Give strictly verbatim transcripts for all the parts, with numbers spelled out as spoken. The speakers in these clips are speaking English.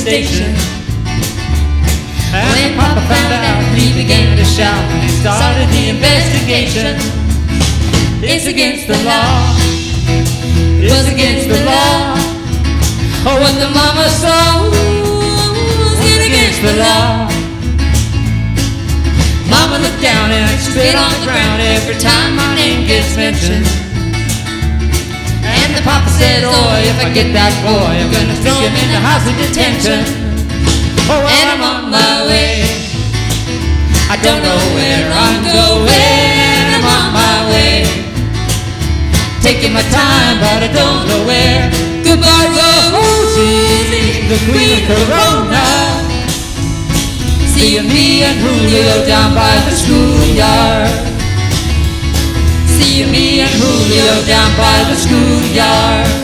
station. When Papa found out, he began to shout and he started the investigation. It's against the law. It was against the law. Oh, what the mama saw was against the law. Mama looked down and spit on the ground every time my name gets mentioned. And the papa said, oh, if I get that boy, I'm gonna throw him in the house of detention. Oh, and I'm on my way. I don't know where I'm going. I'm on my way. Taking my time, but I don't know where. Goodbye, Rosie, the queen of Corona. See you, me and Julio down by the schoolyard. See you, me and Julio down by the schoolyard.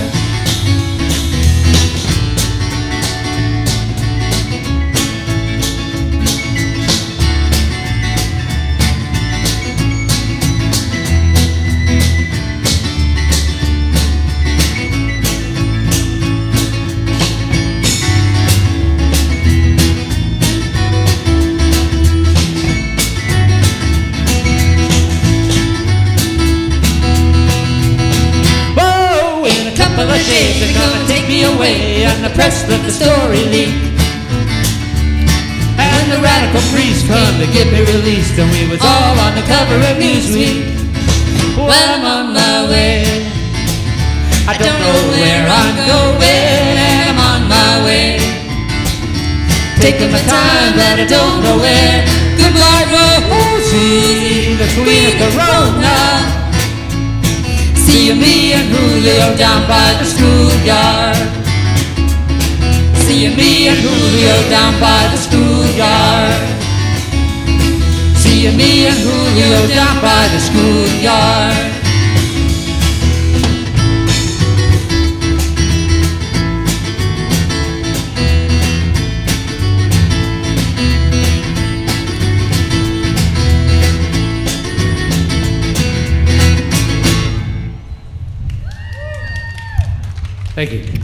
They're gonna take me away, and the press let the story leak. And the radical priest come to get me released, and we was all on the cover of Newsweek. Well, I'm on my way. I don't know where I'm going, and I'm on my way. Taking my time, but I don't know where. Goodbye, Rosie, the queen of Corona. See you, me and Julio down by the schoolyard. See you, me and Julio down by the schoolyard. See you, me and Julio down by the schoolyard. Thank you.